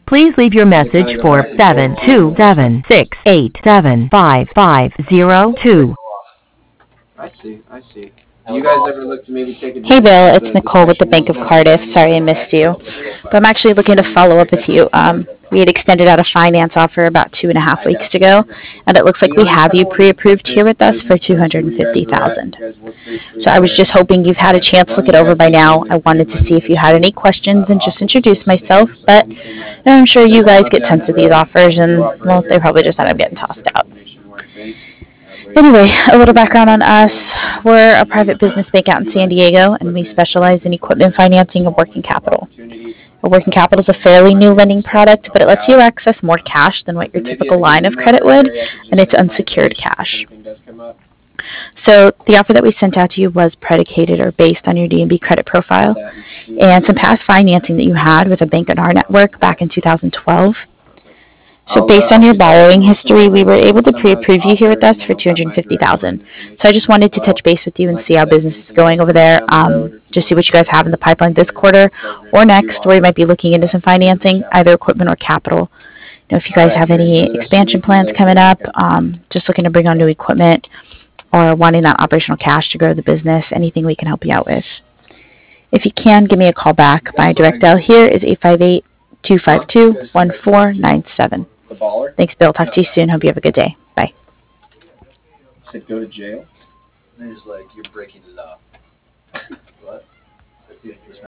Please leave your message for 72768755502. I see. I see. Do you guys ever look to maybe take Hey advantage Bill, of it's the Nicole with the special Bank of window Cardiff. that Sorry I we missed you. have? But I'm actually looking to follow up with you. We had extended out a finance offer about 2.5 weeks ago, and it looks like we have you pre-approved here with us for $250,000. So I was just hoping you've had a chance to look it over by now. I wanted to see if you had any questions and just introduce myself, but I'm sure you guys get tons of these offers, and well, they probably just end up getting tossed out. Anyway, a little background on us. We're a private business bank out in San Diego, and we specialize in equipment financing and working capital. A working capital is a fairly new lending product, but it lets you access more cash than what your typical line of credit would, and it's unsecured cash. So the offer that we sent out to you was predicated or based on your D&B credit profile and some past financing that you had with a bank in our network back in 2012. So based on your borrowing history, we were able to pre-approve you here with us for $250,000. So I just wanted to touch base with you and see how business is going over there. Just see what you guys have in the pipeline this quarter or next, where you might be looking into some financing, either equipment or capital. If you guys have any expansion plans coming up, just looking to bring on new equipment or wanting that operational cash to grow the business, anything we can help you out with. If you can, give me a call back. My direct dial here is 858-252-1497. Thanks, Bill. Talk to you soon. Hope you have a good day. Bye. Said go to jail. And he's like, you're breaking the law. What?